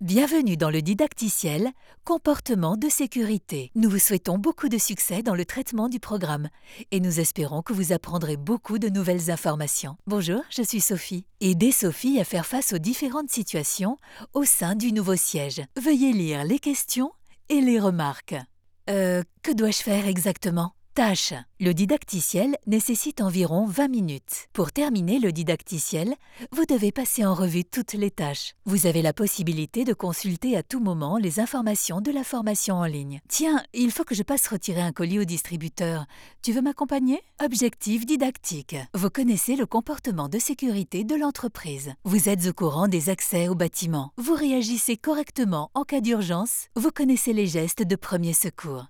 Bienvenue dans le didacticiel Comportement de sécurité. Nous vous souhaitons beaucoup de succès dans le traitement du programme et nous espérons que vous apprendrez beaucoup de nouvelles informations. Bonjour, je suis Sophie. Aidez Sophie à faire face aux différentes situations au sein du nouveau siège. Veuillez lire les questions et les remarques. Que dois-je faire exactement ? Tâche. Le didacticiel nécessite environ 20 minutes. Pour terminer le didacticiel, vous devez passer en revue toutes les tâches. Vous avez la possibilité de consulter à tout moment les informations de la formation en ligne. Tiens, il faut que je passe retirer un colis au distributeur. Tu veux m'accompagner ? Objectif didactique. Vous connaissez le comportement de sécurité de l'entreprise. Vous êtes au courant des accès au bâtiment. Vous réagissez correctement en cas d'urgence. Vous connaissez les gestes de premier secours.